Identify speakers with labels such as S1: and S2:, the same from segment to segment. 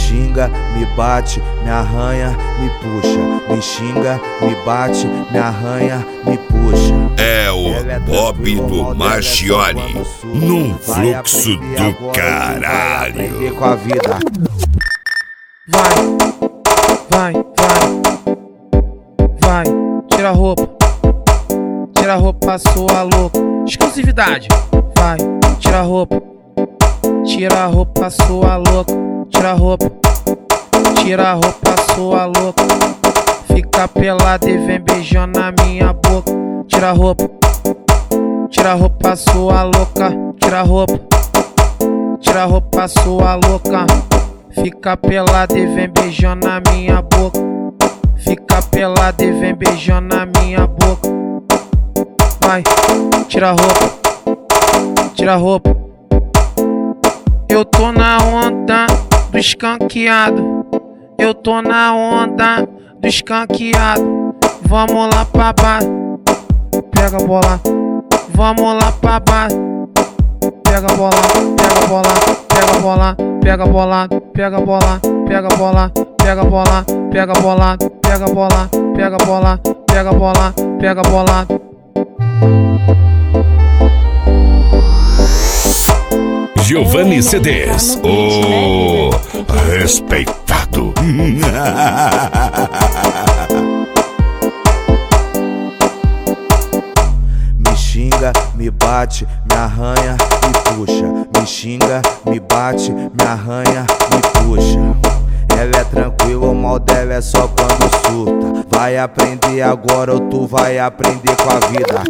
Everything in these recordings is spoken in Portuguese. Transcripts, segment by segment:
S1: xinga, me bate, me arranha, me puxa. Me xinga, me bate, me arranha, me puxa.
S2: É o Bob do Marchiori, num fluxo do caralho.
S1: Com a vida.
S3: Vai, tira a roupa, sua louca. Exclusividade. Vai, tira a roupa, sua louca. Tira a roupa, sua louca. Fica pelada e vem beijando na minha boca. Tira a roupa, sua louca. Tira a roupa, sua louca. Fica pelada e vem beijando na minha boca. Fica pelada e vem beijando na minha boca. Vai, tira a roupa. Eu tô na onda do escanqueado. Eu tô na onda do escanqueado. Vamos lá pra baixo, pega a bola. Vamos lá pra baixo, pega a bola, pega a bola, pega a bola, pega a bola, pega a bola, pega a bola, pega a bola, pega a bola, pega a bola, pega a bola, pega a bola, pega a bola.
S2: Giovanni CDs, o respeitado.
S1: Me xinga, me bate, me arranha, me puxa. Me xinga, me bate, me arranha, me puxa. Ela é tranquila, o mal dela é só quando surta. Vai aprender agora ou tu vai aprender com a vida.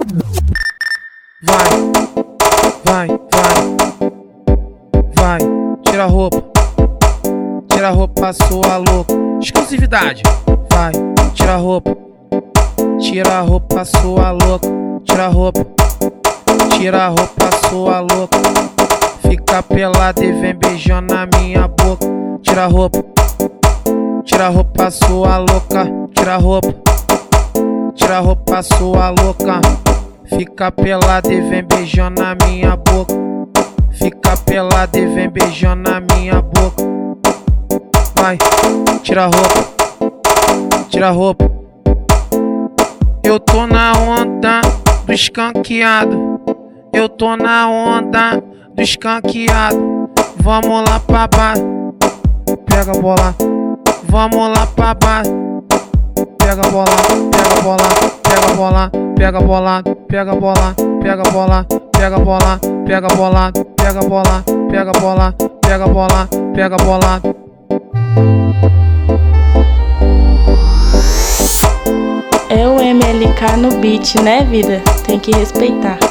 S3: Vai, tira a roupa, sua louca. Exclusividade. Vai, tira a roupa, sua louca. Tira a roupa, sua louca. Fica pelada e vem beijando na minha boca. Tira a roupa, sua louca. Tira a roupa, sua louca. Fica pelada e vem beijando na minha boca. Fica pelada e vem beijando na minha boca. Vai, tira a roupa. Eu tô na onda do escanqueado. Eu tô na onda do escanqueado. Vamos lá pra baixo, pega a bola. Vamos lá pra baixo, pega a bola, pega a bola, pega a bola, pega a bola, pega a bola, pega a bola, pega a bola, pega a bola, pega a bola, pega a bola, pega a bola, pega a bola.
S4: É o MLK no beat, né, vida? Tem que respeitar.